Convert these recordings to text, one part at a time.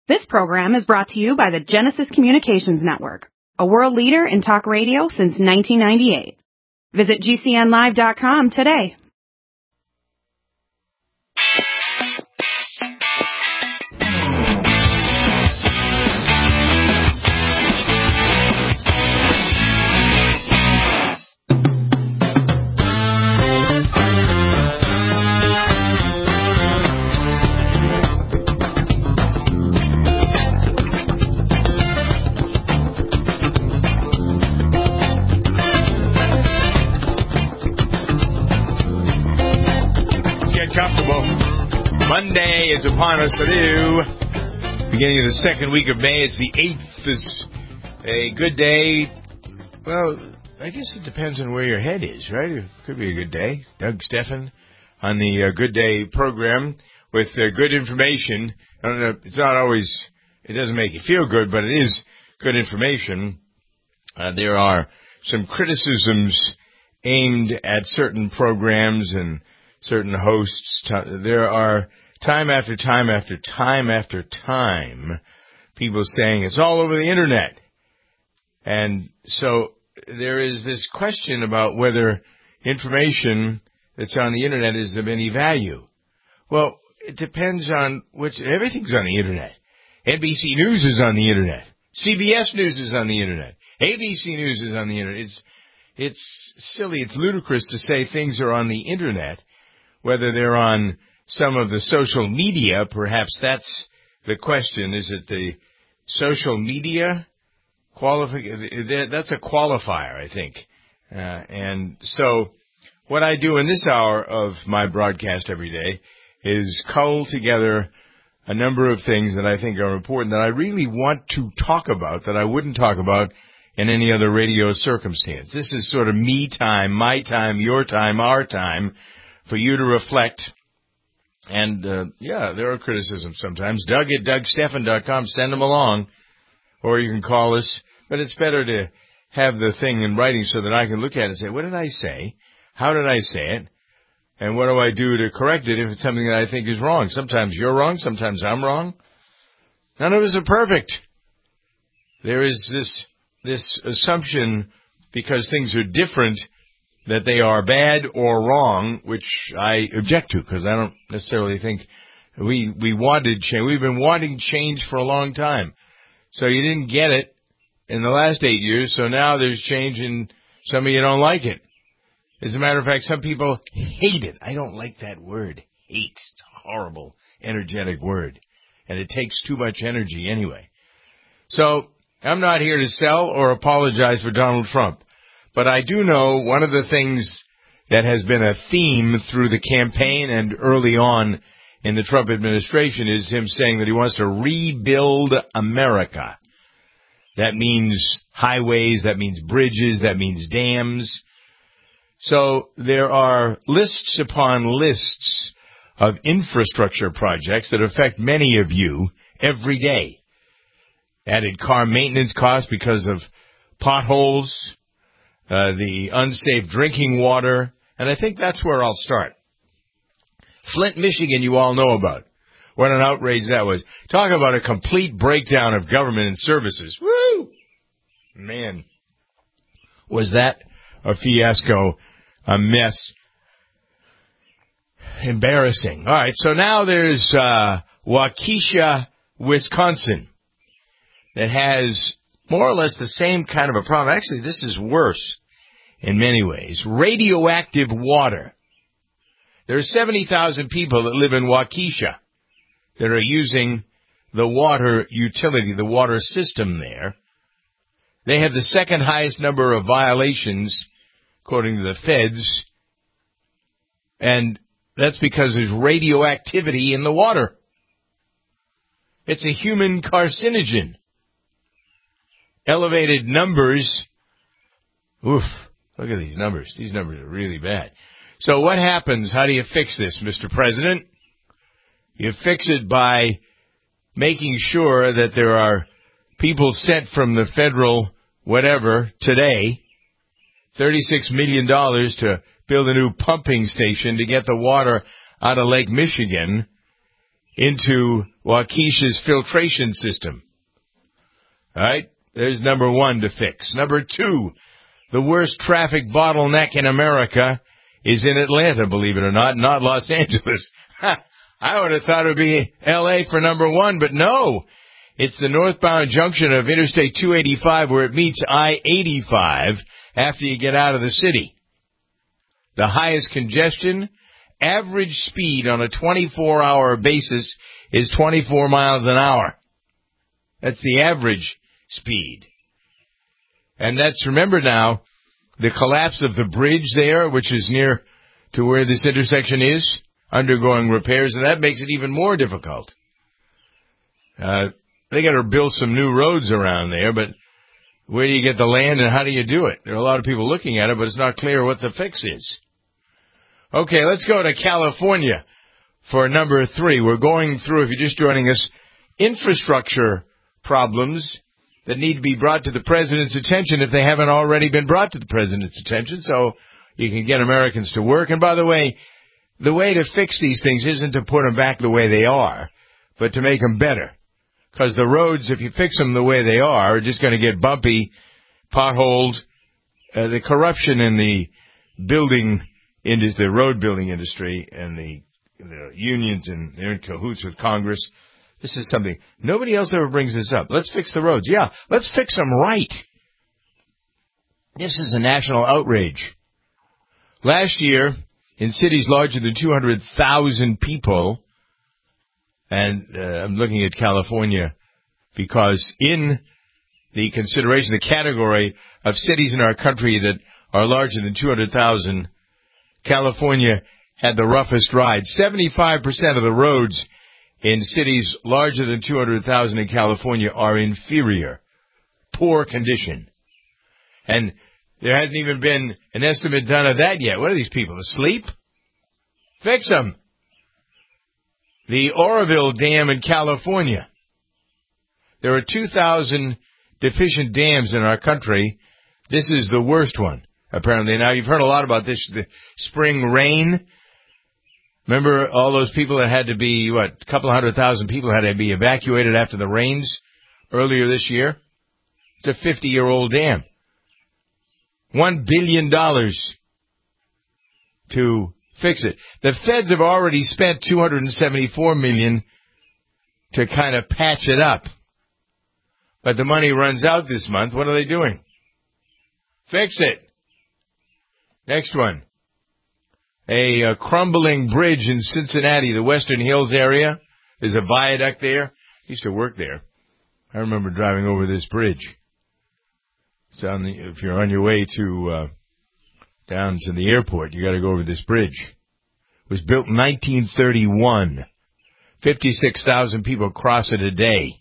This program is brought to you by the Genesis Communications Network, a world leader in talk radio since 1998. Visit GCNlive.com today. Monday is upon us. Beginning of the second week of May. It's the 8th. Is a good day. Well, I guess it depends on where your head is, right? It could be a good day. Doug Stephan on the Good Day program with good information. I don't know, it's not always, it doesn't make you feel good, but it is good information. There are some criticisms aimed at certain programs and certain hosts. There are time after time after time after time people saying it's all over the internet. And so there is this question about whether information that's on the internet is of any value. Well, it depends on everything's on the internet. NBC News is on the internet. CBS News is on the internet. ABC News is on the internet. It's silly, it's ludicrous to say things are on the internet. Whether they're on some of the social media, perhaps that's the question. Is it the social media? That's a qualifier, I think. And so what I do in this hour of my broadcast every day is cull together a number of things that I think are important, that I really want to talk about, that I wouldn't talk about in any other radio circumstance. This is sort of me time, my time, your time, our time, for you to reflect. And, there are criticisms sometimes. Doug at DougStephan.com. Send them along. Or you can call us. But it's better to have the thing in writing so that I can look at it and say, what did I say? How did I say it? And what do I do to correct it if it's something that I think is wrong? Sometimes you're wrong. Sometimes I'm wrong. None of us are perfect. There is this assumption, because things are different, that they are bad or wrong, which I object to, because I don't necessarily think we wanted change. We've been wanting change for a long time. So you didn't get it in the last 8 years, so now there's change and some of you don't like it. As a matter of fact, some people hate it. I don't like that word, hate. It's a horrible, energetic word. And it takes too much energy anyway. So I'm not here to sell or apologize for Donald Trump. But I do know one of the things that has been a theme through the campaign and early on in the Trump administration is him saying that he wants to rebuild America. That means highways, that means bridges, that means dams. So there are lists upon lists of infrastructure projects that affect many of you every day. Added car maintenance costs because of potholes, the unsafe drinking water, and I think that's where I'll start. Flint, Michigan, you all know about. What an outrage that was. Talk about a complete breakdown of government and services. Woo! Man, was that a fiasco, a mess. Embarrassing. All right, so now there's Waukesha, Wisconsin, that has more or less the same kind of a problem. Actually, this is worse in many ways. Radioactive water. There are 70,000 people that live in Waukesha that are using the water utility, the water system there. They have the second highest number of violations, according to the feds, and that's because there's radioactivity in the water. It's a human carcinogen. Elevated numbers. Oof, look at these numbers. These numbers are really bad. So what happens? How do you fix this, Mr. President? You fix it by making sure that there are people sent from the federal whatever today, $36 million to build a new pumping station to get the water out of Lake Michigan into Waukesha's filtration system. All right? There's number one to fix. Number two, the worst traffic bottleneck in America is in Atlanta, believe it or not Los Angeles. I would have thought it would be L.A. for number one, but no. It's the northbound junction of Interstate 285 where it meets I-85 after you get out of the city. The highest congestion, average speed on a 24-hour basis is 24 miles an hour. That's the average speed. And that's, remember now, the collapse of the bridge there, which is near to where this intersection is, undergoing repairs, and that makes it even more difficult. They got to build some new roads around there, but where do you get the land and how do you do it? There are a lot of people looking at it, but it's not clear what the fix is. Okay, let's go to California for number three. We're going through, if you're just joining us, infrastructure problems that need to be brought to the president's attention if they haven't already been brought to the president's attention, so you can get Americans to work. And by the way to fix these things isn't to put them back the way they are, but to make them better. Because the roads, if you fix them the way they are just going to get bumpy, potholed. The corruption in the road building industry and the unions, and they're in cahoots with Congress. This is something nobody else ever brings this up. Let's fix the roads. Yeah, let's fix them right. This is a national outrage. Last year, in cities larger than 200,000 people, and I'm looking at California because in the consideration, the category of cities in our country that are larger than 200,000, California had the roughest ride. 75% of the roads in cities larger than 200,000 in California are inferior, poor condition. And there hasn't even been an estimate done of that yet. What are these people, asleep? Fix them. The Oroville Dam in California. There are 2,000 deficient dams in our country. This is the worst one, apparently. Now, you've heard a lot about this, the spring rain. Remember all those people that had to be, a couple of 100,000 people had to be evacuated after the rains earlier this year? It's a 50-year-old dam. $1 billion to fix it. The feds have already spent $274 million to kind of patch it up. But the money runs out this month. What are they doing? Fix it. Next one. A crumbling bridge in Cincinnati, the Western Hills area. There's a viaduct there. I used to work there. I remember driving over this bridge. It's if you're on your way to down to the airport, you got to go over this bridge. It was built in 1931. 56,000 people cross it a day.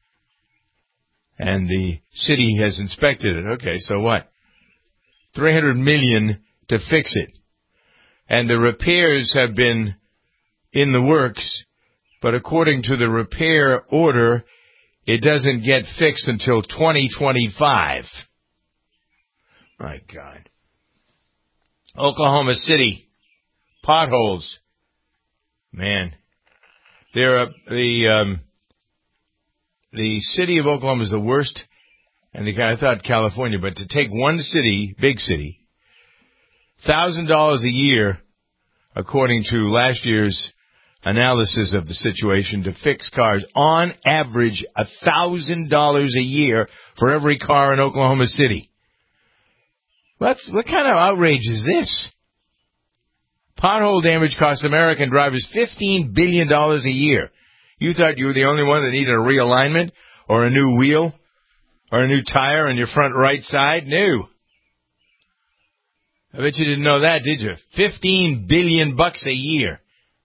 And the city has inspected it. Okay, so what? $300 million to fix it. And the repairs have been in the works, but according to the repair order, it doesn't get fixed until 2025. My God. Oklahoma City. Potholes. Man. The city of Oklahoma is the worst, and I thought California, but to take one city, big city, $1,000 a year, according to last year's analysis of the situation, to fix cars, on average, $1,000 a year for every car in Oklahoma City. What kind of outrage is this? Pothole damage costs American drivers $15 billion a year. You thought you were the only one that needed a realignment or a new wheel or a new tire on your front right side? No. I bet you didn't know that, did you? $15 billion a year.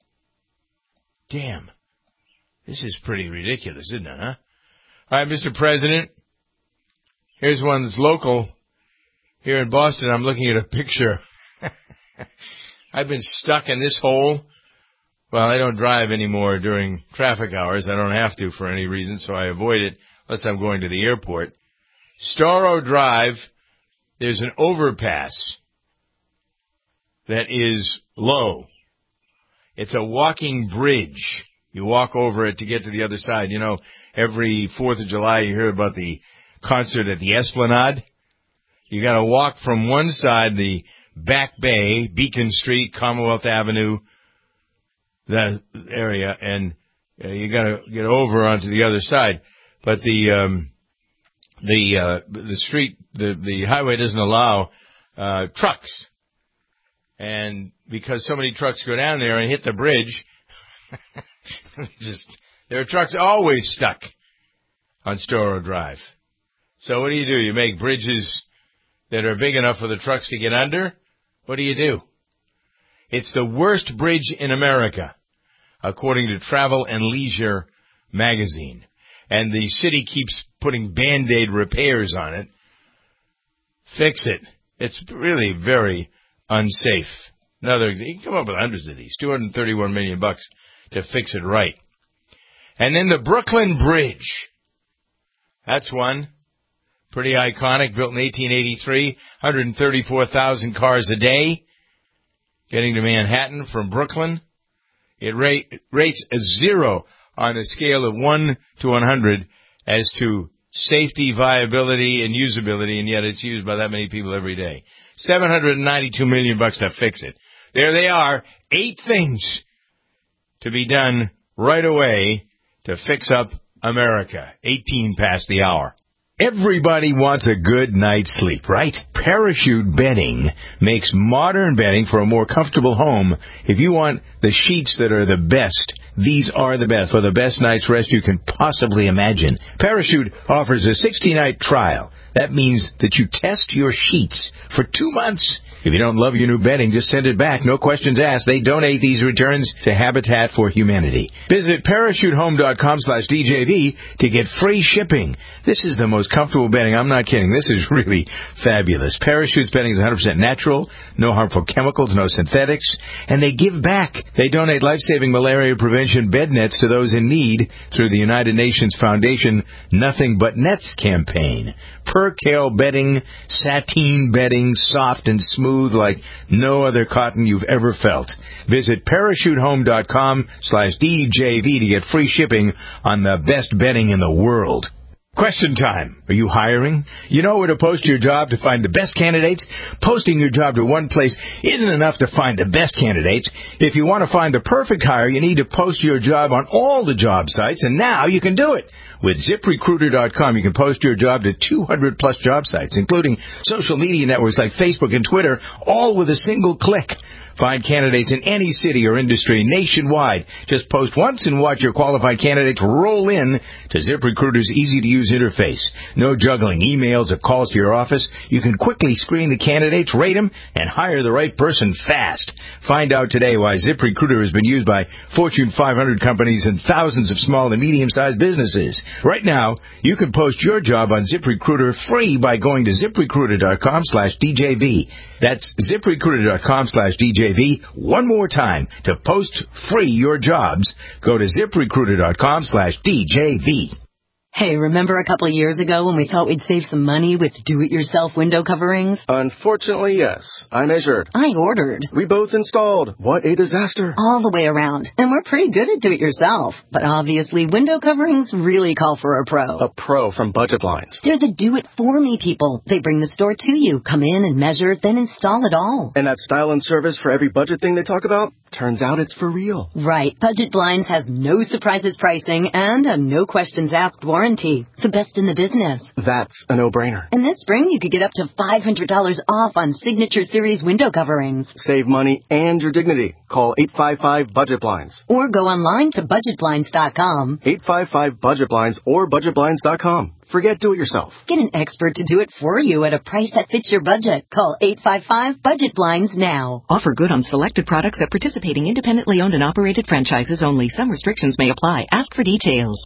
Damn. This is pretty ridiculous, isn't it, huh? All right, Mr. President. Here's one that's local. Here in Boston, I'm looking at a picture. I've been stuck in this hole. Well, I don't drive anymore during traffic hours. I don't have to for any reason, so I avoid it unless I'm going to the airport. Storrow Drive, there's an overpass that is low. It's a walking bridge. You walk over it to get to the other side. You know, every 4th of July you hear about the concert at the Esplanade. You got to walk from one side, the Back Bay, Beacon Street, Commonwealth Avenue, that area, and you got to get over onto the other side. But the street, the highway doesn't allow trucks, and because so many trucks go down there and hit the bridge, there are trucks always stuck on Storrow Drive. So what do? You make bridges that are big enough for the trucks to get under? What do? It's the worst bridge in America, according to Travel and Leisure magazine. And the city keeps putting Band-Aid repairs on it. Fix it. It's really very unsafe. In other words, you can come up with hundreds of these, $231 million to fix it right. And then the Brooklyn Bridge. That's one. Pretty iconic, built in 1883, 134,000 cars a day getting to Manhattan from Brooklyn. It rates a 0 on a scale of 1 to 100 as to safety, viability, and usability, and yet it's used by that many people every day. $792 million to fix it. There they are, 8 things to be done right away to fix up America. 18 past the hour. Everybody wants a good night's sleep, right? Parachute Bedding makes modern bedding for a more comfortable home. If you want the sheets that are the best, these are the best for the best night's rest you can possibly imagine. Parachute offers a 60-night trial. That means that you test your sheets for 2 months. If you don't love your new bedding, just send it back. No questions asked. They donate these returns to Habitat for Humanity. Visit parachutehome.com/DJV to get free shipping. This is the most comfortable bedding. I'm not kidding. This is really fabulous. Parachute's bedding is 100% natural, no harmful chemicals, no synthetics, and they give back. They donate life-saving malaria prevention bed nets to those in need through the United Nations Foundation Nothing But Nets campaign. Percale bedding, sateen bedding, soft and smooth like no other cotton you've ever felt. Visit parachutehome.com/DJV to get free shipping on the best bedding in the world. Question time. Are you hiring? You know where to post your job to find the best candidates? Posting your job to one place isn't enough to find the best candidates. If you want to find the perfect hire, you need to post your job on all the job sites, and now you can do it. With ZipRecruiter.com, you can post your job to 200-plus job sites, including social media networks like Facebook and Twitter, all with a single click. Find candidates in any city or industry nationwide. Just post once and watch your qualified candidates roll in to ZipRecruiter's easy-to-use interface. No juggling emails or calls to your office. You can quickly screen the candidates, rate them, and hire the right person fast. Find out today why ZipRecruiter has been used by Fortune 500 companies and thousands of small and medium-sized businesses. Right now, you can post your job on ZipRecruiter free by going to ZipRecruiter.com/DJV. That's ZipRecruiter.com/DJV. One more time. To post free your jobs, go to ZipRecruiter.com/DJV. Hey, remember a couple of years ago when we thought we'd save some money with do-it-yourself window coverings? Unfortunately, yes. I measured. I ordered. We both installed. What a disaster. All the way around. And we're pretty good at do-it-yourself. But obviously, window coverings really call for a pro. A pro from Budget Blinds. They're the do-it-for-me people. They bring the store to you, come in and measure, then install it all. And that style and service for every budget thing they talk about? Turns out it's for real. Right. Budget Blinds has no surprises pricing and a no-questions-asked warranty. The best in the business. That's a no-brainer. And this spring, you could get up to $500 off on Signature Series window coverings. Save money and your dignity. Call 855-BUDGET-BLINDS. Or go online to budgetblinds.com. 855-BUDGET-BLINDS or budgetblinds.com. Forget do-it-yourself. Get an expert to do it for you at a price that fits your budget. Call 855-BUDGET-BLINDS now. Offer good on selected products at participating independently owned and operated franchises only. Some restrictions may apply. Ask for details.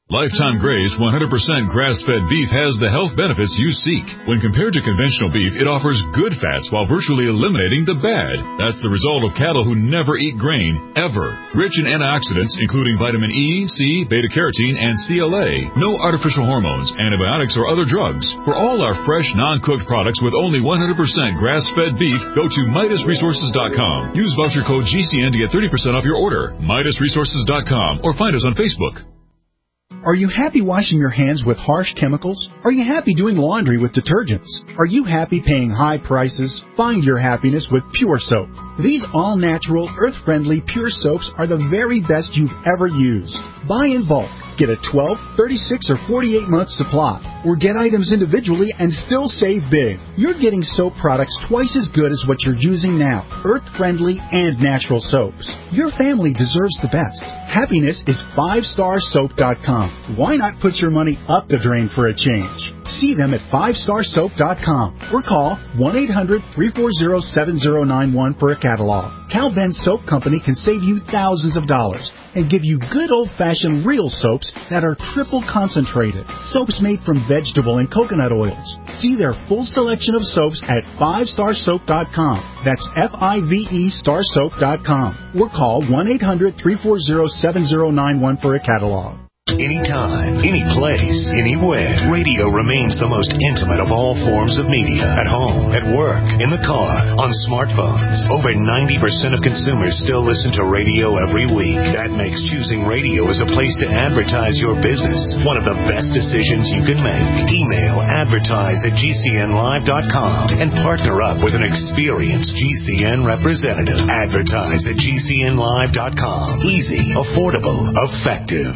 Lifetime Graze 100% grass-fed beef has the health benefits you seek. When compared to conventional beef, it offers good fats while virtually eliminating the bad. That's the result of cattle who never eat grain, ever. Rich in antioxidants, including vitamin E, C, beta-carotene, and CLA. No artificial hormones, antibiotics, or other drugs. For all our fresh, non-cooked products with only 100% grass-fed beef, go to MidasResources.com. Use voucher code GCN to get 30% off your order. MidasResources.com or find us on Facebook. Are you happy washing your hands with harsh chemicals? Are you happy doing laundry with detergents? Are you happy paying high prices? Find your happiness with Pure Soap. These all-natural, earth-friendly Pure Soaps are the very best you've ever used. Buy in bulk. Get a 12, 36, or 48-month supply. Or get items individually and still save big. You're getting soap products twice as good as what you're using now. Earth-friendly and natural soaps. Your family deserves the best. Happiness is 5starsoap.com. Why not put your money up the drain for a change? See them at 5starsoap.com or call 1-800-340-7091 for a catalog. Cal Ben Soap Company can save you thousands of dollars and give you good old-fashioned real soaps that are triple concentrated. Soaps made from vegetable and coconut oils. See their full selection of soaps at 5starsoap.com. That's F-I-V-E starsoap.com. Or call 1-800-340-7091 for a catalog. Anytime, any place, anywhere. Radio remains the most intimate of all forms of media. At home, at work, in the car, on smartphones. Over 90% of consumers still listen to radio every week. That makes choosing radio as a place to advertise your business one of the best decisions you can make. Email advertise@gcnlive.com and partner up with an experienced GCN representative. Advertise@gcnlive.com. Easy, affordable, effective.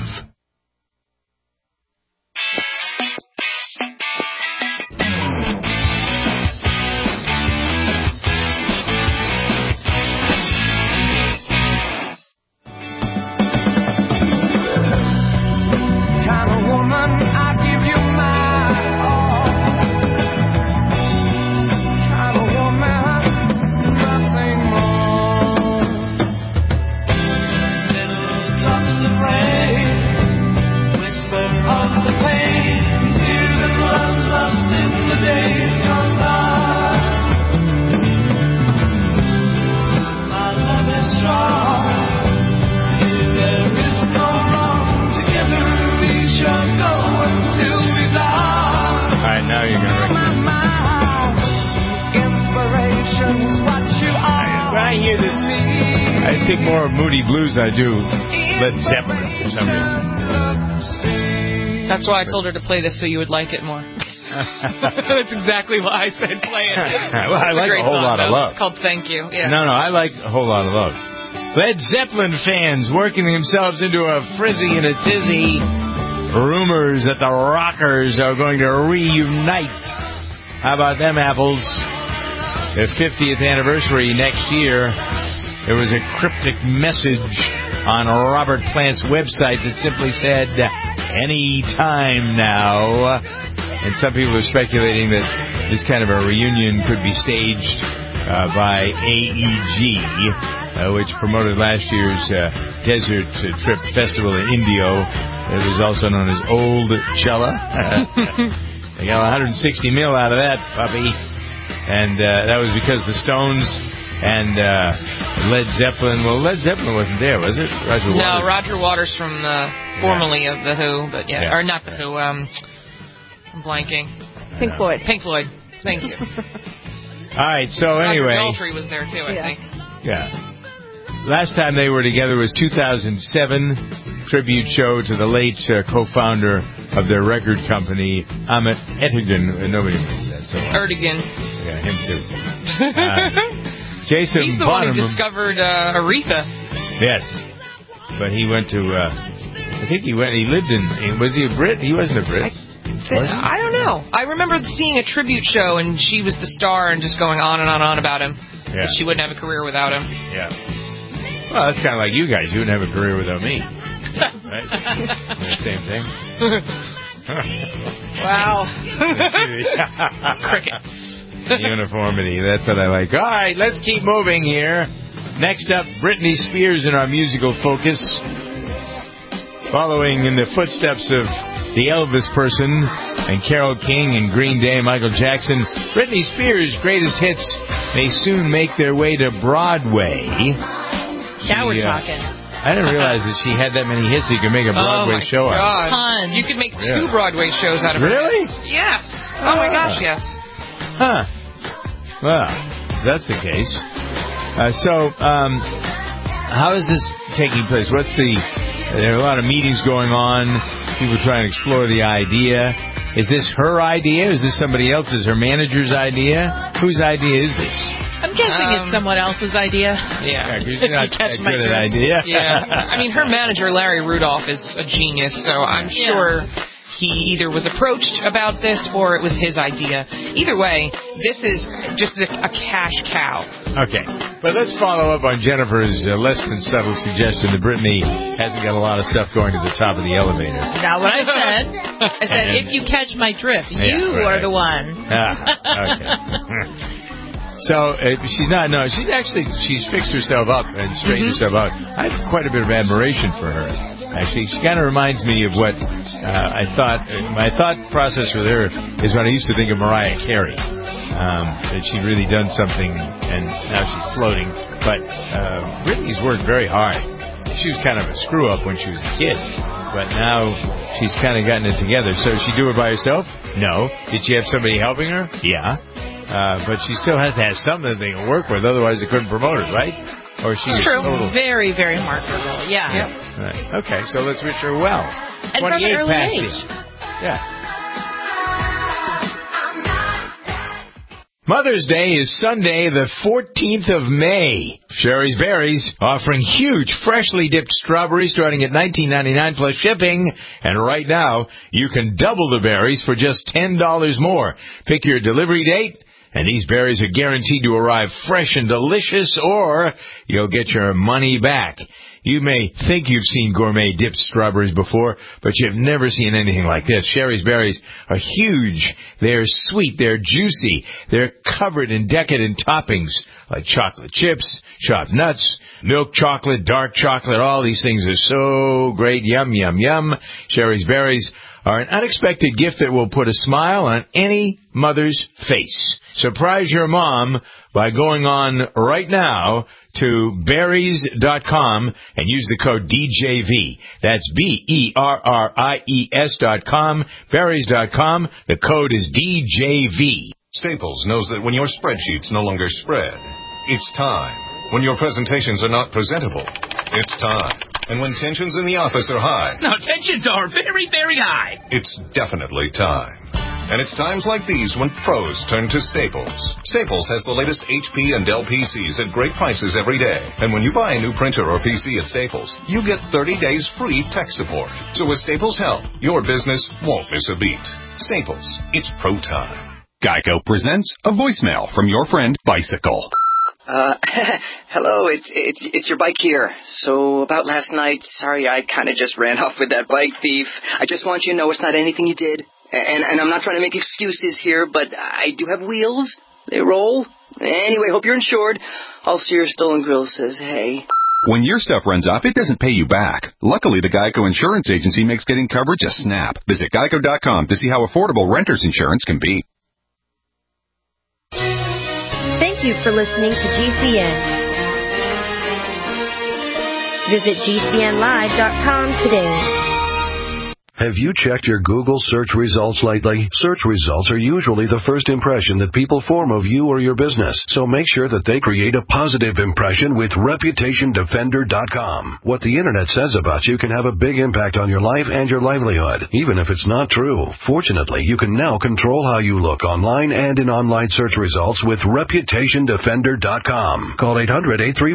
I do Led Zeppelin for some reason. That's why I told her to play this so you would like it more. That's exactly why I said play it. Well, I like A Whole Lot of Love. It's called Thank You. Yeah. No, I like A Whole Lot of Love. Led Zeppelin fans working themselves into a frenzy and a tizzy. Rumors that the Rockers are going to reunite. How about them apples? Their 50th anniversary next year. There was a cryptic message on Robert Plant's website that simply said, any time now. And some people are speculating that this kind of a reunion could be staged by AEG, which promoted last year's Desert Trip Festival in Indio. It was also known as Old Chella. They got $160 million out of that puppy. And that was because the Stones and Led Zeppelin. Well, Led Zeppelin wasn't there, was it? Roger Waters? No, Roger Waters from formerly of The Who, but or not The Who. I'm blanking. Pink Floyd. Pink Floyd. Thank you. All right. So anyway, Roger Daltrey was there too, I think. Yeah. Last time they were together was 2007. Tribute show to the late co-founder of their record company, Ahmet Ertegun. Nobody knows that. So Ertegun. Yeah, him too. Jason He's the Bonham, one who discovered Aretha. Yes, but he went to. I think he lived in. Was he a Brit? He wasn't a Brit. I don't know. I remember seeing a tribute show, and she was the star, and just going on and on about him. Yeah. That she wouldn't have a career without him. Yeah. Well, that's kind of like you guys. You wouldn't have a career without me. Right? Same thing. Wow. Cricket. Uniformity. That's what I like. All right, let's keep moving here. Next up, Britney Spears in our musical focus. Following in the footsteps of the Elvis person and Carole King and Green Day and Michael Jackson, Britney Spears' greatest hits may soon make their way to Broadway. Now we're talking. I didn't realize that she had that many hits you could make a Broadway show out of. Tons. You could make 2 Broadway shows out of it. Really? Yes. Oh my gosh, yes. Huh. Well, if that's the case. How is this taking place? There are a lot of meetings going on, people trying to explore the idea. Is this her idea? Is this somebody else's, her manager's idea? Whose idea is this? I'm guessing it's someone else's idea. Yeah. She's not that good at idea. Yeah. I mean, her manager, Larry Rudolph, is a genius, so I'm sure he either was approached about this or it was his idea. Either way, this is just a cash cow. Okay. But let's follow up on Jennifer's less than subtle suggestion that Britney hasn't got a lot of stuff going to the top of the elevator. Not what I said. I said, if you catch my drift, you are the one. Okay. So she's fixed herself up and straightened herself out. I have quite a bit of admiration for her. Actually, she kind of reminds me of what I thought. My thought process with her is when I used to think of Mariah Carey. That she'd really done something, and now she's floating. But Britney's worked very hard. She was kind of a screw-up when she was a kid, but now she's kind of gotten it together. So did she do it by herself? No. Did she have somebody helping her? Yeah. But she still has to have something they can work with, otherwise they couldn't promote her, right? Or she's total. Very, very marketable. Yeah. Right. Okay, so let's wish her well. And from an early age. Yeah. Mother's Day is Sunday, the 14th of May. Sherry's Berries offering huge, freshly dipped strawberries starting at $19.99 plus shipping. And right now, you can double the berries for just $10 more. Pick your delivery date, and these berries are guaranteed to arrive fresh and delicious, or you'll get your money back. You may think you've seen gourmet dipped strawberries before, but you've never seen anything like this. Sherry's Berries are huge. They're sweet. They're juicy. They're covered in decadent toppings like chocolate chips, chopped nuts, milk chocolate, dark chocolate. All these things are so great. Yum, yum, yum. Sherry's Berries are an unexpected gift that will put a smile on any mother's face. Surprise your mom by going on right now to berries.com and use the code DJV. That's BERRIES.com, berries.com. The code is DJV. Staples knows that when your spreadsheets no longer spread, it's time. When your presentations are not presentable, it's time. And when tensions in the office are high... No, tensions are very, very high. It's definitely time. And it's times like these when pros turn to Staples. Staples has the latest HP and Dell PCs at great prices every day. And when you buy a new printer or PC at Staples, you get 30 days free tech support. So with Staples' help, your business won't miss a beat. Staples, it's pro time. Geico presents a voicemail from your friend Bicycle. Hello, it's your bike here. So about last night, sorry I kind of just ran off with that bike thief. I just want you to know it's not anything you did. And I'm not trying to make excuses here, but I do have wheels. They roll. Anyway, hope you're insured. Also, your stolen grill says hey. When your stuff runs off, it doesn't pay you back. Luckily, the Geico Insurance Agency makes getting coverage a snap. Visit geico.com to see how affordable renter's insurance can be. Thank you for listening to GCN. Visit GCNlive.com today. Have you checked your Google search results lately? Search results are usually the first impression that people form of you or your business, so make sure that they create a positive impression with ReputationDefender.com. What the Internet says about you can have a big impact on your life and your livelihood, even if it's not true. Fortunately, you can now control how you look online and in online search results with ReputationDefender.com. Call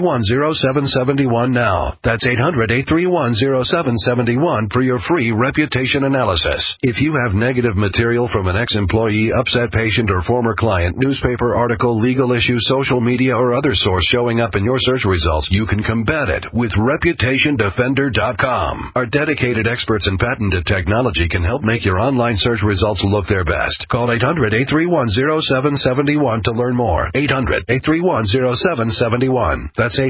800-831-0771 now. That's 800-831-0771 for your free Reputation reputation analysis. If you have negative material from an ex-employee, upset patient, or former client, newspaper article, legal issue, social media, or other source showing up in your search results, you can combat it with ReputationDefender.com. Our dedicated experts in patented technology can help make your online search results look their best. Call 800-831-0771 to learn more. 800-831-0771. That's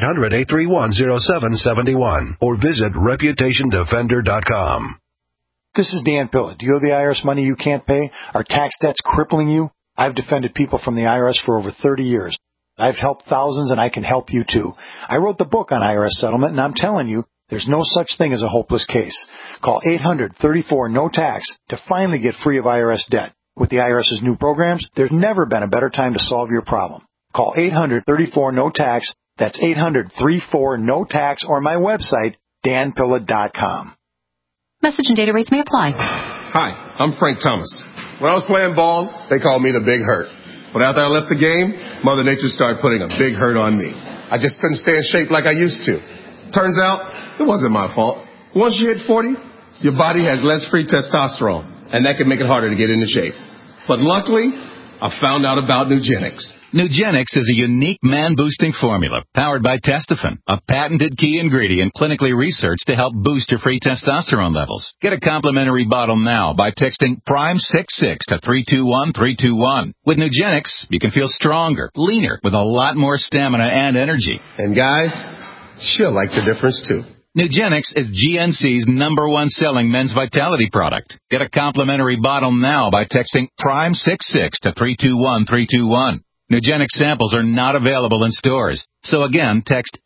800-831-0771. Or visit ReputationDefender.com. This is Dan Pilla. Do you owe the IRS money you can't pay? Are tax debts crippling you? I've defended people from the IRS for over 30 years. I've helped thousands, and I can help you too. I wrote the book on IRS settlement, and I'm telling you, there's no such thing as a hopeless case. Call 800-34-NO-TAX to finally get free of IRS debt. With the IRS's new programs, there's never been a better time to solve your problem. Call 800-34-NO-TAX. That's 800-34-NO-TAX, or my website, danpilla.com. Message and data rates may apply. Hi, I'm Frank Thomas. When I was playing ball, they called me the Big Hurt. But after I left the game, Mother Nature started putting a big hurt on me. I just couldn't stay in shape like I used to. Turns out, it wasn't my fault. Once you hit 40, your body has less free testosterone, and that can make it harder to get into shape. But luckily, I found out about Nugenix. Nugenix is a unique man-boosting formula powered by Testofen, a patented key ingredient clinically researched to help boost your free testosterone levels. Get a complimentary bottle now by texting PRIME66 to 321321. With Nugenix, you can feel stronger, leaner, with a lot more stamina and energy. And guys, she'll like the difference too. Nugenix is GNC's #1 selling men's vitality product. Get a complimentary bottle now by texting PRIME66 to 321321. Nugenix samples are not available in stores. So again, text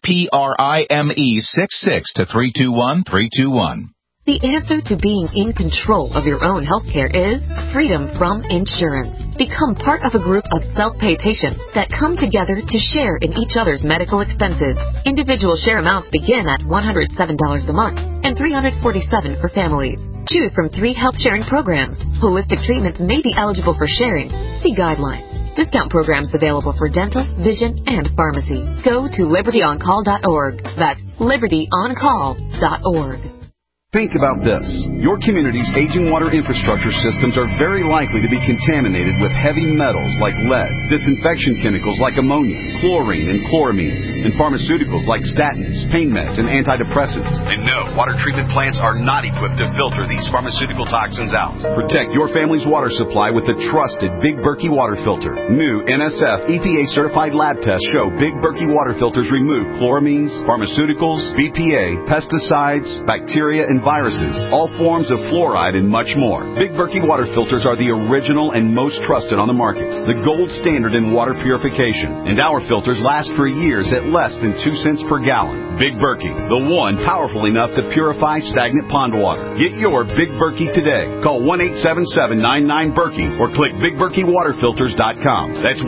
PRIME66 to 321321. The answer to being in control of your own healthcare is freedom from insurance. Become part of a group of self-pay patients that come together to share in each other's medical expenses. Individual share amounts begin at $107 a month and $347 for families. Choose from 3 health sharing programs. Holistic treatments may be eligible for sharing. See guidelines. Discount programs available for dental, vision, and pharmacy. Go to libertyoncall.org. That's libertyoncall.org. Think about this. Your community's aging water infrastructure systems are very likely to be contaminated with heavy metals like lead, disinfection chemicals like ammonia, chlorine and chloramines, and pharmaceuticals like statins, pain meds, and antidepressants. And no, water treatment plants are not equipped to filter these pharmaceutical toxins out. Protect your family's water supply with the trusted Big Berkey water filter. New NSF EPA-certified lab tests show Big Berkey water filters remove chloramines, pharmaceuticals, BPA, pesticides, bacteria, and viruses, all forms of fluoride, and much more. Big Berkey water filters are the original and most trusted on the market, the gold standard in water purification, and our filters last for years at less than 2 cents per gallon. Big Berkey, the one powerful enough to purify stagnant pond water. Get your Big Berkey today. Call 1-877-99-BERKEY or click BigBerkeyWaterFilters.com. That's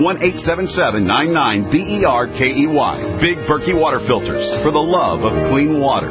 1-877-99-BERKEY. Big Berkey Water Filters, for the love of clean water.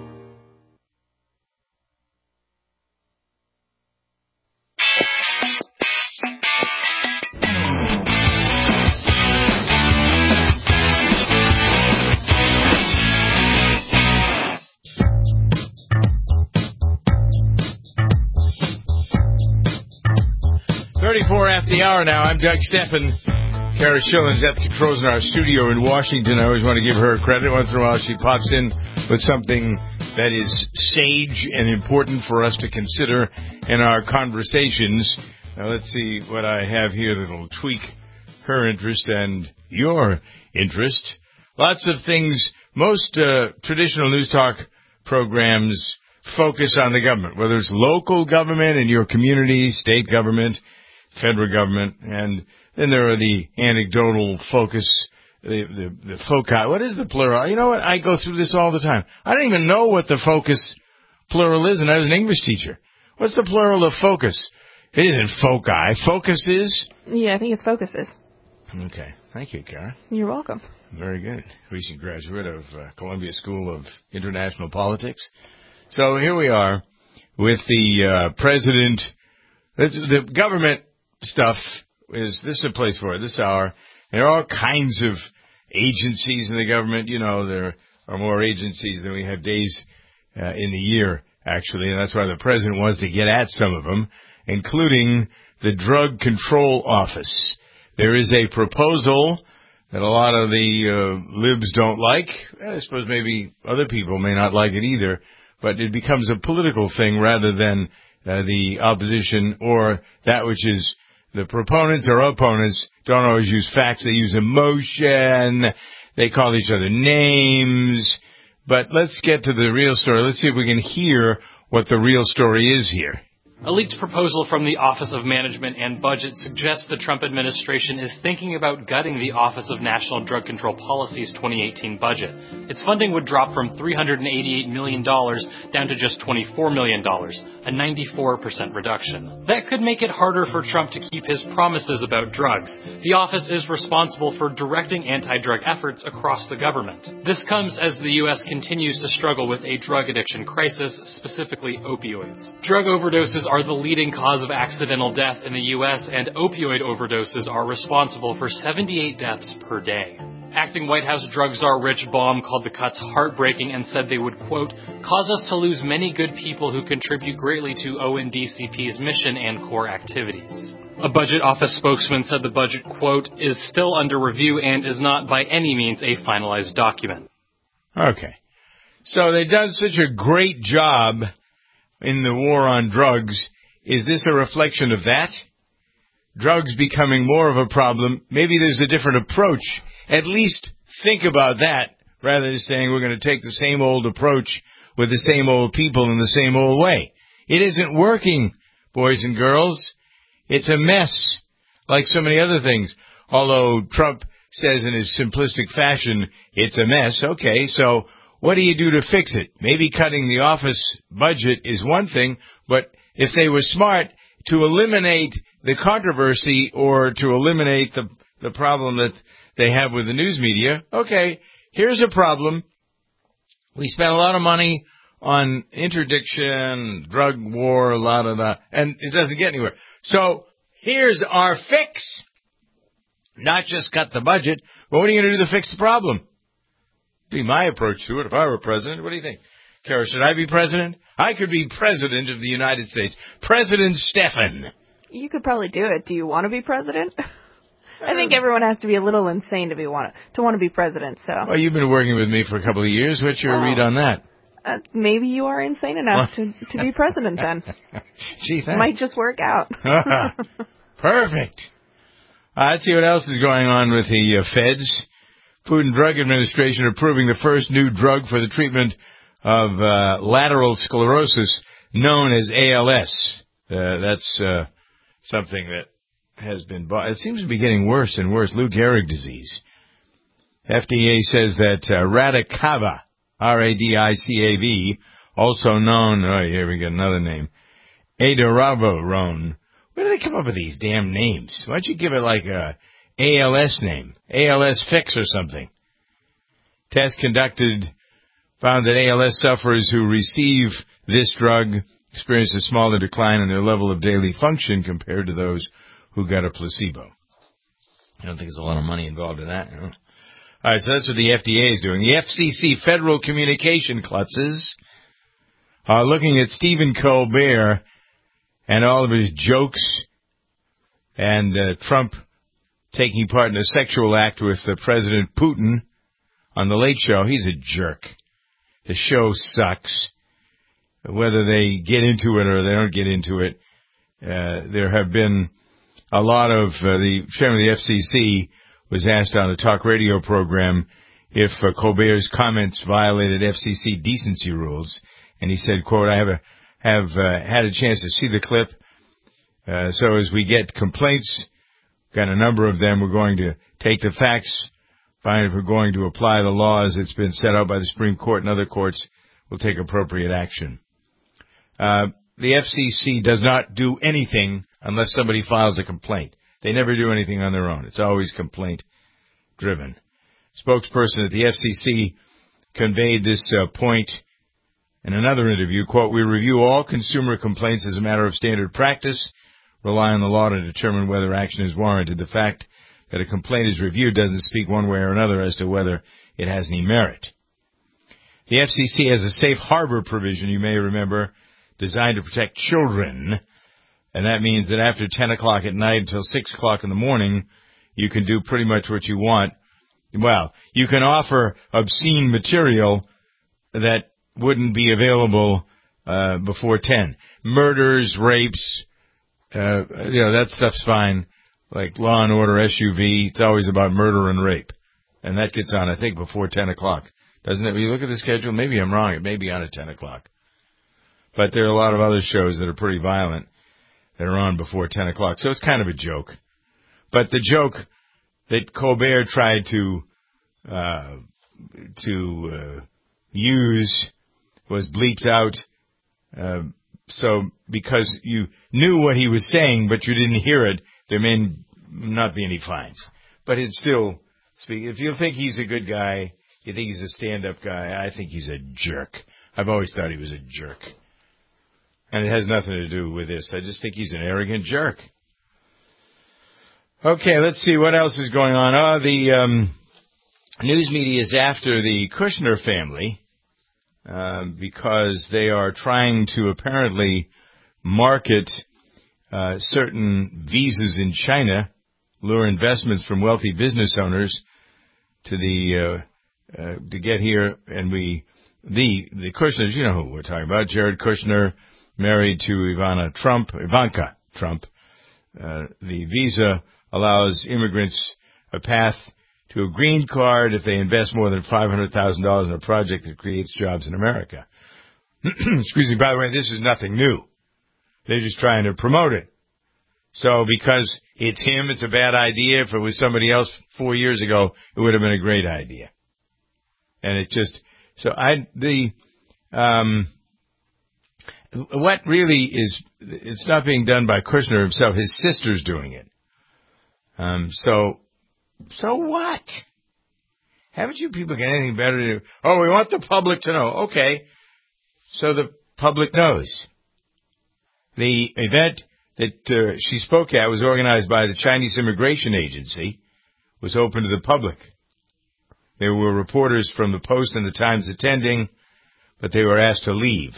After the hour now. I'm Doug Steffen. Kara Schillen's at the controls in our studio in Washington. I always want to give her credit. Once in a while she pops in with something that is sage and important for us to consider in our conversations. Now let's see what I have here that will tweak her interest and your interest. Lots of things. Most traditional news talk programs focus on the government, whether it's local government in your community, state government, federal government, and then there are the anecdotal focus, the foci. What is the plural? You know what? I go through this all the time. I don't even know what the focus plural is, and I was an English teacher. What's the plural of focus? It isn't foci. Focus is? Yeah, I think it's focuses. Okay. Thank you, Kara. You're welcome. Very good. Recent graduate of Columbia School of International Politics. So here we are with the president. The government stuff this is a place for it this hour. There are all kinds of agencies in the government. You know, there are more agencies than we have days in the year. actually, and that's why the president wants to get at some of them, including the Drug Control Office. There is a proposal that a lot of the libs don't like. I suppose maybe other people may not like it either, but it becomes a political thing rather than the opposition or that which is the proponents or opponents don't always use facts. They use emotion. They call each other names. But let's get to the real story. Let's see if we can hear what the real story is here. A leaked proposal from the Office of Management and Budget suggests the Trump administration is thinking about gutting the Office of National Drug Control Policy's 2018 budget. Its funding would drop from $388 million down to just $24 million, a 94% reduction. That could make it harder for Trump to keep his promises about drugs. The office is responsible for directing anti-drug efforts across the government. This comes as the U.S. continues to struggle with a drug addiction crisis, specifically opioids. Drug overdoses are the leading cause of accidental death in the U.S., and opioid overdoses are responsible for 78 deaths per day. Acting White House drug czar Rich Baum called the cuts heartbreaking and said they would, quote, cause us to lose many good people who contribute greatly to ONDCP's mission and core activities. A budget office spokesman said the budget, quote, is still under review and is not by any means a finalized document. Okay. So they've done such a great job in the war on drugs. Is this a reflection of that? Drugs becoming more of a problem. Maybe there's a different approach. At least think about that rather than saying we're going to take the same old approach with the same old people in the same old way. It isn't working, boys and girls. It's a mess, like so many other things. Although Trump says in his simplistic fashion, it's a mess. Okay, so what do you do to fix it? Maybe cutting the office budget is one thing, but if they were smart to eliminate the controversy or to eliminate the problem that they have with the news media, okay, here's a problem. We spent a lot of money on interdiction, drug war, a lot of that, and it doesn't get anywhere. So here's our fix. Not just cut the budget, but what are you going to do to fix the problem? Be my approach to it if I were president. What do you think? Kara, should I be president? I could be president of the United States. President Stefan. You could probably do it. Do you want to be president? I think everyone has to be a little insane to want to be president. So. Well, you've been working with me for a couple of years. What's your read on that? Maybe you are insane enough to be president then. Gee, thanks. Might just work out. Perfect. Let's see what else is going on with the feds. Food and Drug Administration approving the first new drug for the treatment of lateral sclerosis known as ALS. That's something that has been it seems to be getting worse and worse. Lou Gehrig disease. FDA says that Radicava, R-A-D-I-C-A-V, also known, here we get another name, Edaravone. Where do they come up with these damn names? Why don't you give it like a ALS name, ALS Fix or something? Tests conducted found that ALS sufferers who receive this drug experience a smaller decline in their level of daily function compared to those who got a placebo. I don't think there's a lot of money involved in that. All right, so that's what the FDA is doing. The FCC, Federal Communication Klutzes, are looking at Stephen Colbert and all of his jokes and Trump taking part in a sexual act with President Putin on The Late Show. He's a jerk. The show sucks. Whether they get into it or they don't get into it, there have been a lot of the chairman of the FCC was asked on a talk radio program if Colbert's comments violated FCC decency rules, and he said, quote, I have had a chance to see the clip, so as we get complaints, got a number of them, we're going to take the facts, find if we're going to apply the laws that's been set out by the Supreme Court and other courts, we'll take appropriate action. The FCC does not do anything unless somebody files a complaint. They never do anything on their own. It's always complaint-driven. Spokesperson at the FCC conveyed this point in another interview, quote, we review all consumer complaints as a matter of standard practice, rely on the law to determine whether action is warranted. The fact that a complaint is reviewed doesn't speak one way or another as to whether it has any merit. The FCC has a safe harbor provision, you may remember, designed to protect children. And that means that after 10 o'clock at night until 6 o'clock in the morning, you can do pretty much what you want. Well, you can offer obscene material that wouldn't be available before 10. Murders, rapes, that stuff's fine. Like Law and Order, SUV, it's always about murder and rape. And that gets on, I think, before 10 o'clock. Doesn't it? When you look at the schedule, maybe I'm wrong. It may be on at 10 o'clock. But there are a lot of other shows that are pretty violent that are on before 10 o'clock. So it's kind of a joke. But the joke that Colbert tried to use was bleeped out. So because you knew what he was saying, but you didn't hear it, there may not be any fines. But it's still, if you think he's a good guy, you think he's a stand-up guy, I think he's a jerk. I've always thought he was a jerk. And it has nothing to do with this. I just think he's an arrogant jerk. Okay, let's see what else is going on. The news media is after the Kushner family because they are trying to apparently market certain visas in China, lure investments from wealthy business owners to get here. And the Kushners, you know who we're talking about, Jared Kushner, married to Ivanka Trump. The visa allows immigrants a path to a green card if they invest more than $500,000 in a project that creates jobs in America. Excuse me, by the way, this is nothing new. They're just trying to promote it. So because it's him, it's a bad idea. If it was somebody else 4 years ago, it would have been a great idea. And it just, what really is, it's not being done by Kushner himself. His sister's doing it. So what? Haven't you people got anything better to do? Oh, we want the public to know. Okay. So the public knows. The event that she spoke at was organized by the Chinese Immigration Agency, was open to the public. There were reporters from the Post and the Times attending, but they were asked to leave.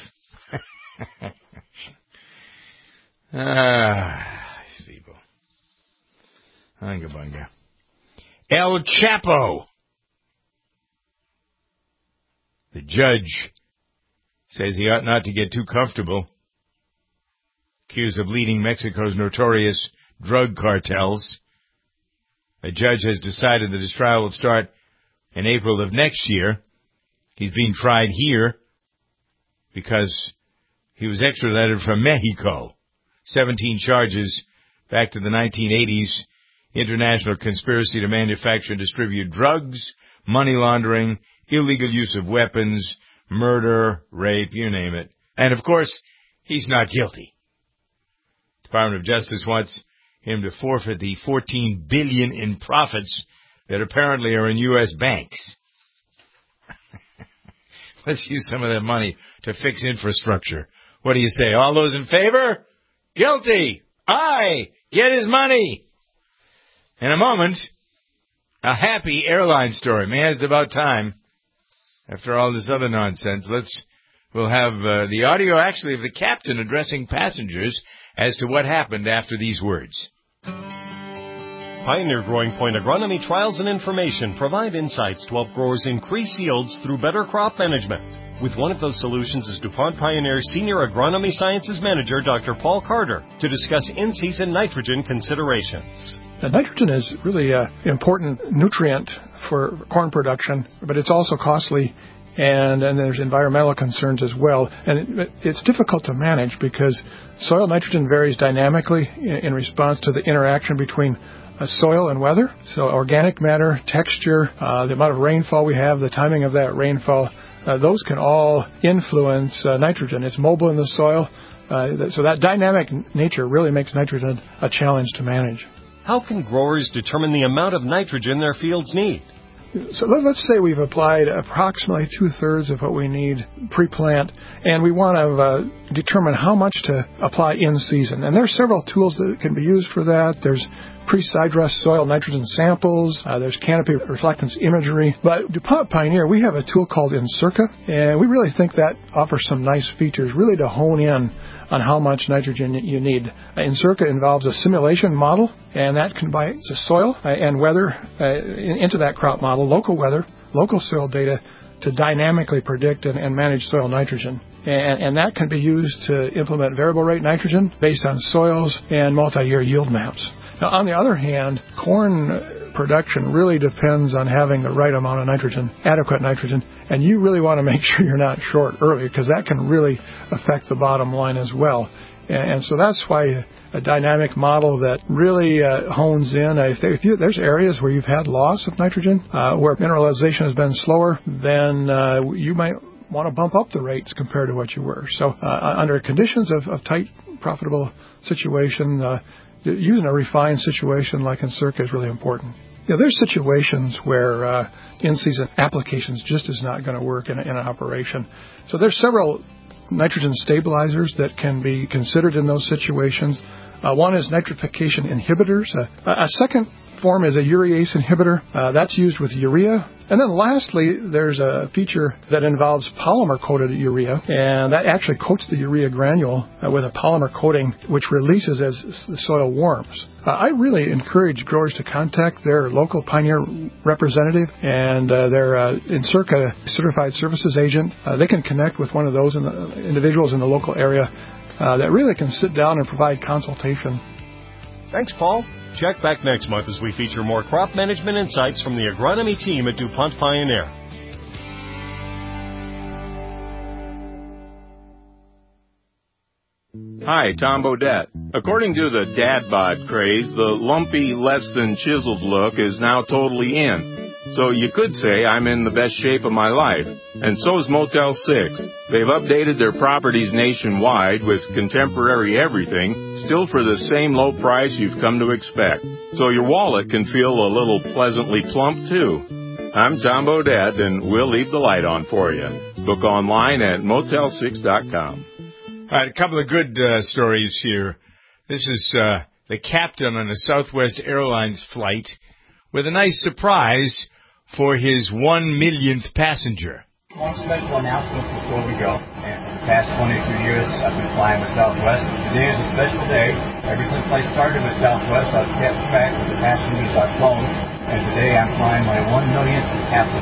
These people. Bunga bunga. El Chapo. The judge says he ought not to get too comfortable. Accused of leading Mexico's notorious drug cartels. A judge has decided that his trial will start in April of next year. He's being tried here because he was extradited from Mexico. 17 charges back to the 1980s. International conspiracy to manufacture and distribute drugs, money laundering, illegal use of weapons, murder, rape, you name it. And, of course, he's not guilty. Department of Justice wants him to forfeit the $14 billion in profits that apparently are in U.S. banks. Let's use some of that money to fix infrastructure. What do you say? All those in favor? Guilty. Aye. Get his money. In a moment, a happy airline story. Man, it's about time. After all this other nonsense, we'll have the audio actually of the captain addressing passengers as to what happened after these words. Pioneer Growing Point Agronomy Trials and Information provide insights to help growers increase yields through better crop management. With one of those solutions is DuPont Pioneer's Senior Agronomy Sciences Manager, Dr. Paul Carter, to discuss in-season nitrogen considerations. Now, nitrogen is really an important nutrient for corn production, but it's also costly, and there's environmental concerns as well. And it's difficult to manage because soil nitrogen varies dynamically in response to the interaction between soil and weather. So organic matter, texture, the amount of rainfall we have, the timing of that rainfall, those can all influence nitrogen. It's mobile in the soil, so that dynamic nature really makes nitrogen a challenge to manage. How can growers determine the amount of nitrogen their fields need? So let's say we've applied approximately 2/3 of what we need pre-plant, and we want to determine how much to apply in season. And there are several tools that can be used for that. There's pre-sidedress soil nitrogen samples. There's canopy reflectance imagery. But DuPont Pioneer, we have a tool called Encirca, and we really think that offers some nice features really to hone in on how much nitrogen you need. Encirca involves a simulation model, and that combines the soil and weather into that crop model, local weather, local soil data, to dynamically predict and manage soil nitrogen. And that can be used to implement variable rate nitrogen based on soils and multi-year yield maps. Now, on the other hand, corn production really depends on having the right amount of nitrogen, adequate nitrogen, and you really want to make sure you're not short early, because that can really affect the bottom line as well. And so that's why a dynamic model that really hones in. There's areas where you've had loss of nitrogen, where mineralization has been slower, then you might want to bump up the rates compared to what you were. So under conditions of tight, profitable situation, using a refined situation like Encirca is really important. There's situations where in-season applications just is not going to work in an operation. So there's several nitrogen stabilizers that can be considered in those situations. One is nitrification inhibitors. A second form is a urease inhibitor. That's used with urea. And then lastly, there's a feature that involves polymer-coated urea, and that actually coats the urea granule with a polymer coating, which releases as the soil warms. I really encourage growers to contact their local Pioneer representative and their Encirca certified services agent. They can connect with one of those individuals in the local area that really can sit down and provide consultation. Thanks, Paul. Check back next month as we feature more crop management insights from the agronomy team at DuPont Pioneer. Hi, Tom Bodette. According to the dad bod craze, the lumpy, less than chiseled look is now totally in. So you could say I'm in the best shape of my life. And so is Motel 6. They've updated their properties nationwide with contemporary everything, still for the same low price you've come to expect. So your wallet can feel a little pleasantly plump, too. I'm Tom Bodette, and we'll leave the light on for you. Book online at motel6.com. All right, a couple of good stories here. This is the captain on a Southwest Airlines flight with a nice surprise for his 1 millionth passenger. One special announcement before we go. In the past 22 years, I've been flying with Southwest. Today is a special day. Ever since I started with Southwest, I've kept track of the passengers I've flown, and today I'm flying my 1 millionth passenger.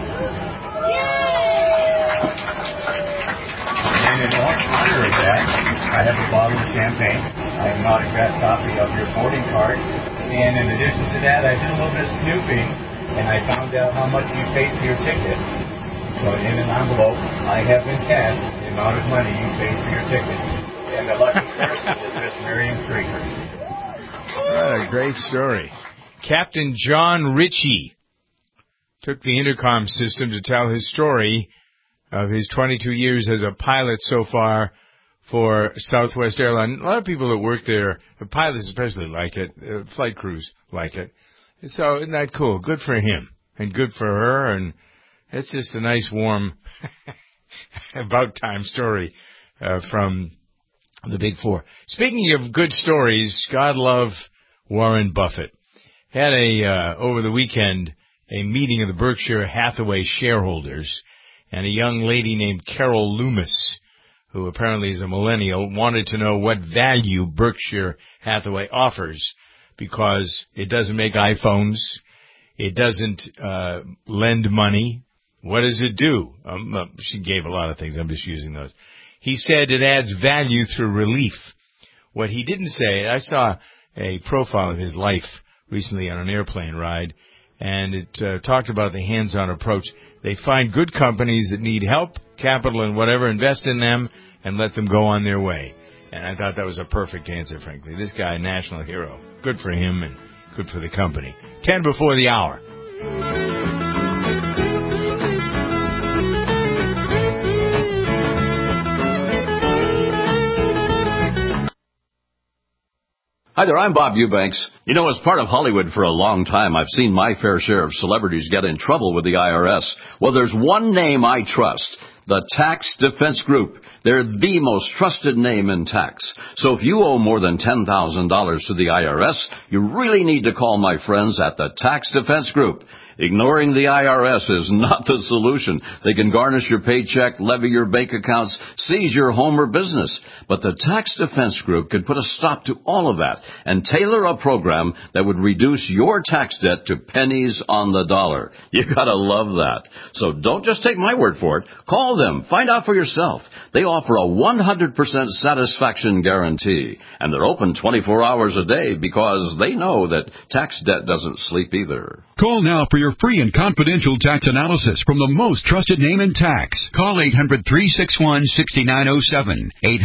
And in honor of that, I have a bottle of champagne. I have an autographed copy of your boarding card. And in addition to that, I did a little bit of snooping, and I found out how much you paid for your ticket. So in an envelope, I have in cash the amount of money you paid for your ticket. And the lucky person is Miss Miriam Krieger. What a great story. Captain John Ritchie took the intercom system to tell his story of his 22 years as a pilot so far for Southwest Airlines. A lot of people that work there, the pilots especially, like it. Flight crews like it. So isn't that cool? Good for him and good for her, and it's just a nice, warm, about-time story from the Big Four. Speaking of good stories, God love Warren Buffett. Had over the weekend a meeting of the Berkshire Hathaway shareholders, and a young lady named Carol Loomis, who apparently is a millennial, wanted to know what value Berkshire Hathaway offers, because it doesn't make iPhones, it doesn't lend money. What does it do? She gave a lot of things. I'm just using those. He said it adds value through relief. What he didn't say, I saw a profile of his life recently on an airplane ride, and it talked about the hands-on approach. They find good companies that need help, capital, and whatever, invest in them, and let them go on their way. And I thought that was a perfect answer, frankly. This guy, national hero. Good for him and good for the company. 10 before the hour. Hi there, I'm Bob Eubanks. You know, as part of Hollywood for a long time, I've seen my fair share of celebrities get in trouble with the IRS. Well, there's one name I trust, the Tax Defense Group. They're the most trusted name in tax. So if you owe more than $10,000 to the IRS, you really need to call my friends at the Tax Defense Group. Ignoring the IRS is not the solution. They can garnish your paycheck, levy your bank accounts, seize your home or business. But the Tax Defense Group could put a stop to all of that and tailor a program that would reduce your tax debt to pennies on the dollar. You gotta love that. So don't just take my word for it. Call them. Find out for yourself. They offer a 100% satisfaction guarantee. And they're open 24 hours a day because they know that tax debt doesn't sleep either. Call now for your free and confidential tax analysis from the most trusted name in tax. Call 800-361-6907.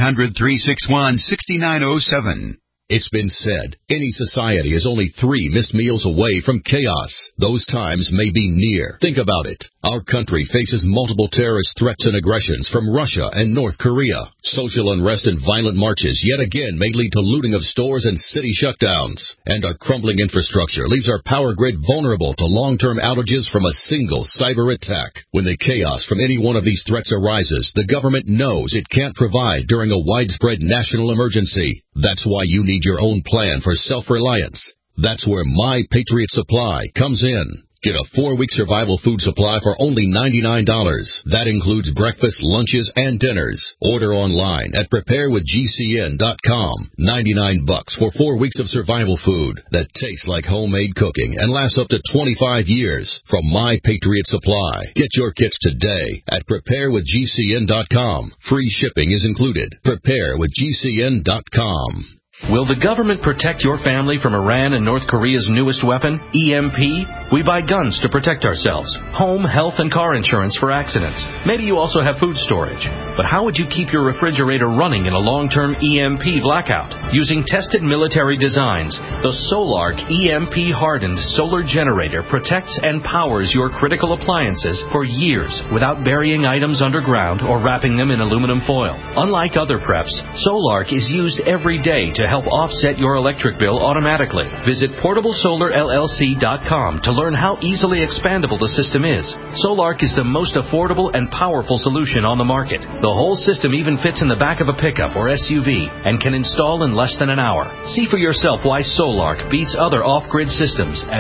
800-361-6907. It's been said, any society is only 3 missed meals away from chaos. Those times may be near. Think about it. Our country faces multiple terrorist threats and aggressions from Russia and North Korea. Social unrest and violent marches yet again may lead to looting of stores and city shutdowns. And our crumbling infrastructure leaves our power grid vulnerable to long-term outages from a single cyber attack. When the chaos from any one of these threats arises, the government knows it can't provide during a widespread national emergency. That's why you need your own plan for self-reliance. That's where My Patriot Supply comes in. Get a 4-week survival food supply for only $99. That includes breakfast, lunches, and dinners. Order online at preparewithgcn.com. $99 for 4 weeks of survival food that tastes like homemade cooking and lasts up to 25 years from My Patriot Supply. Get your kits today at preparewithgcn.com. Free shipping is included. Preparewithgcn.com. Will the government protect your family from Iran and North Korea's newest weapon, EMP? We buy guns to protect ourselves, home, health, and car insurance for accidents. Maybe you also have food storage. But how would you keep your refrigerator running in a long-term EMP blackout? Using tested military designs, the Solark EMP-hardened solar generator protects and powers your critical appliances for years without burying items underground or wrapping them in aluminum foil. Unlike other preps, Solark is used every day to help offset your electric bill automatically. Visit PortableSolarLLC.com to learn how easily expandable the system is. Solark is the most affordable and powerful solution on the market. The whole system even fits in the back of a pickup or SUV and can install in less than an hour. See for yourself why Solark beats other off-grid systems at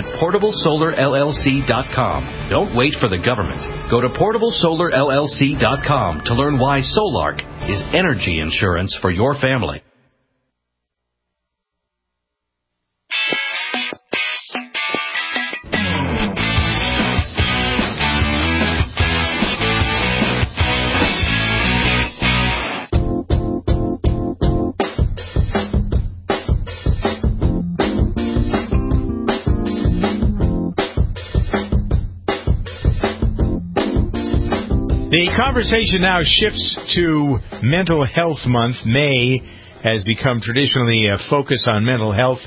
PortableSolarLLC.com. Don't wait for the government. Go to PortableSolarLLC.com to learn why Solark is energy insurance for your family. The conversation now shifts to Mental Health Month. May has become traditionally a focus on mental health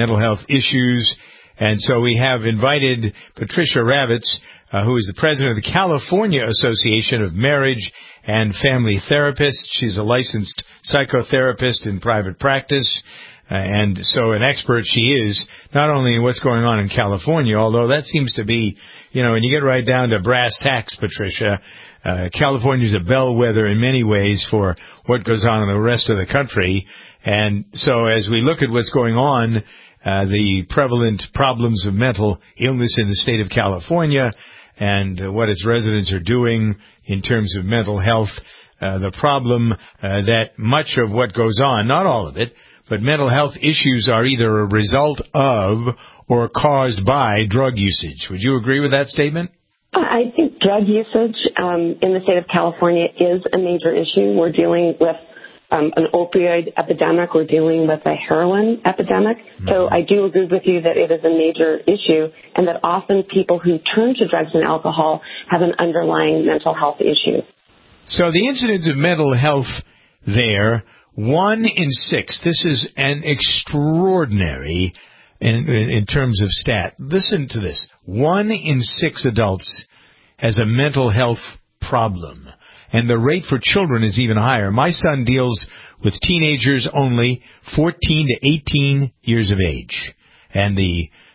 issues. And so we have invited Patricia Ravitz, who is the president of the California Association of Marriage and Family Therapists. She's a licensed psychotherapist in private practice. And so an expert she is, not only in what's going on in California, although that seems to be, when you get right down to brass tacks, Patricia, California is a bellwether in many ways for what goes on in the rest of the country. And so as we look at what's going on, the prevalent problems of mental illness in the state of California and what its residents are doing in terms of mental health, the problem that much of what goes on, not all of it, but mental health issues are either a result of or caused by drug usage. Would you agree with that statement? I think drug usage in the state of California is a major issue. We're dealing with an opioid epidemic. We're dealing with a heroin epidemic. So I do agree with you that it is a major issue and that often people who turn to drugs and alcohol have an underlying mental health issue. So the incidence of mental health there, 1 in 6. This is an extraordinary in terms of stat. Listen to this. 1 in 6 adults has a mental health problem. And the rate for children is even higher. My son deals with teenagers only 14 to 18 years of age. And the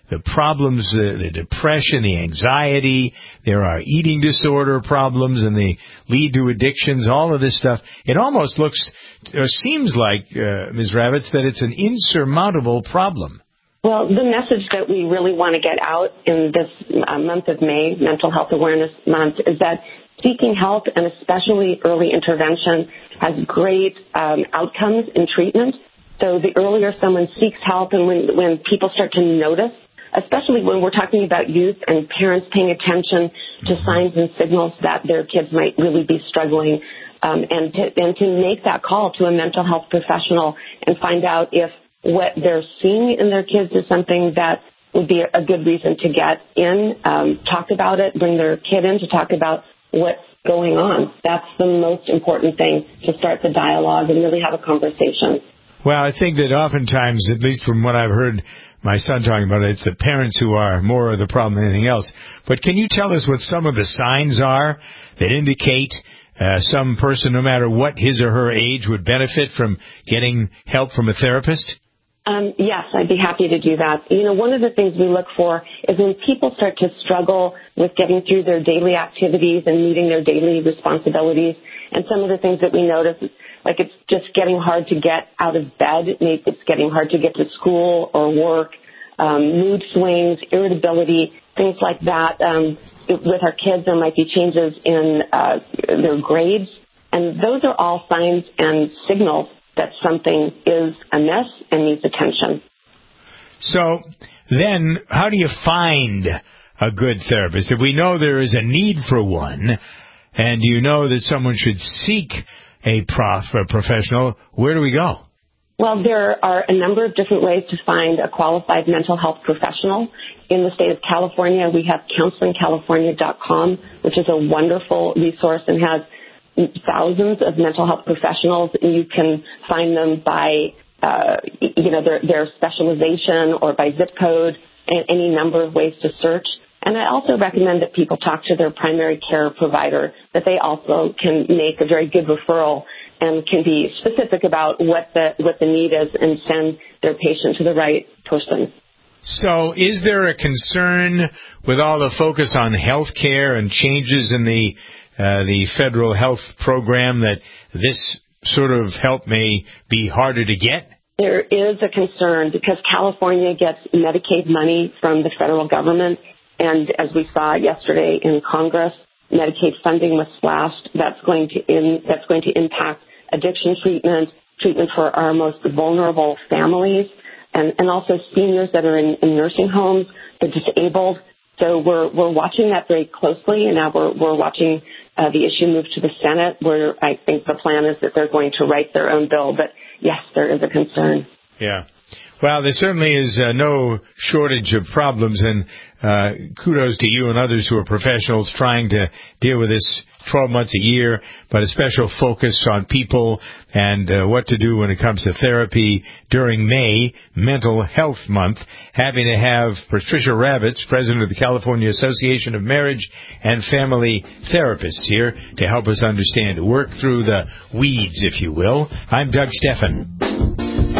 the problems, the depression, the anxiety. There are eating disorder problems, and they lead to addictions, all of this stuff. It almost looks, or seems like, Ms. Ravitz, that it's an insurmountable problem. Well, the message that we really want to get out in this month of May, Mental Health Awareness Month, is that seeking help, and especially early intervention, has great outcomes in treatment. So the earlier someone seeks help, and when people start to notice, especially when we're talking about youth and parents paying attention to signs and signals that their kids might really be struggling, and to make that call to a mental health professional and find out if what they're seeing in their kids is something that would be a good reason to get in, talk about it, bring their kid in to talk about what's going on. That's the most important thing, to start the dialogue and really have a conversation. Well, I think that oftentimes, at least from what I've heard my son talking about, it's the parents who are more of the problem than anything else. But can you tell us what some of the signs are that indicate some person, no matter what his or her age, would benefit from getting help from a therapist? Yes, I'd be happy to do that. You know, one of the things we look for is when people start to struggle with getting through their daily activities and meeting their daily responsibilities. And some of the things that we notice, like it's just getting hard to get out of bed. Maybe it's getting hard to get to school or work, mood swings, irritability, things like that. With our kids, there might be changes in their grades. And those are all signs and signals that something is amiss and needs attention. So then, how do you find a good therapist? If we know there is a need for one, and you know that someone should seek a professional, where do we go? Well, there are a number of different ways to find a qualified mental health professional. In the state of California, we have counselingcalifornia.com, which is a wonderful resource and has thousands of mental health professionals, and you can find them by, their specialization or by zip code, and any number of ways to search. And I also recommend that people talk to their primary care provider, that they also can make a very good referral and can be specific about what the need is and send their patient to the right person. So is there a concern with all the focus on health care and changes in the federal health program that this sort of help may be harder to get? There is a concern because California gets Medicaid money from the federal government, and as we saw yesterday in Congress, Medicaid funding was slashed. That's going to impact addiction treatment for our most vulnerable families, and also seniors that are in nursing homes, the disabled. So we're watching that very closely, and now we're watching the issue move to the Senate, where I think the plan is that they're going to write their own bill. But yes, there is a concern. Yeah. Well, there certainly is no shortage of problems, and kudos to you and others who are professionals trying to deal with this 12 months a year, but a special focus on people and what to do when it comes to therapy during May, Mental Health Month. Happy to have Patricia Ravitz, President of the California Association of Marriage and Family Therapists, here to help us understand, work through the weeds, if you will. I'm Doug Steffen.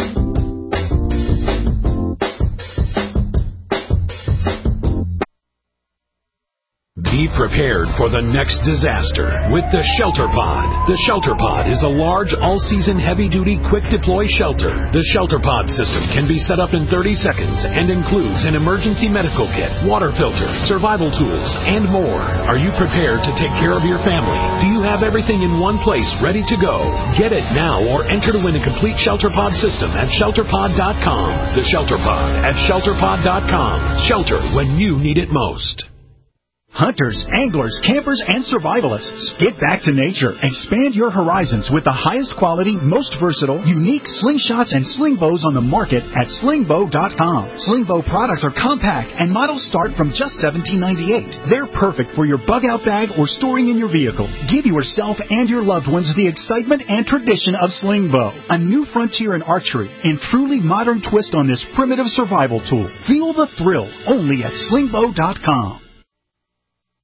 Be prepared for the next disaster with the Shelter Pod. The Shelter Pod is a large, all-season, heavy-duty, quick-deploy shelter. The Shelter Pod system can be set up in 30 seconds and includes an emergency medical kit, water filter, survival tools, and more. Are you prepared to take care of your family? Do you have everything in one place ready to go? Get it now or enter to win a complete Shelter Pod system at ShelterPod.com. The Shelter Pod at ShelterPod.com. Shelter when you need it most. Hunters, anglers, campers, and survivalists. Get back to nature. Expand your horizons with the highest quality, most versatile, unique slingshots and sling bows on the market at slingbow.com. Slingbow products are compact and models start from just $17.98. They're perfect for your bug-out bag or storing in your vehicle. Give yourself and your loved ones the excitement and tradition of Slingbow, a new frontier in archery and truly modern twist on this primitive survival tool. Feel the thrill only at slingbow.com.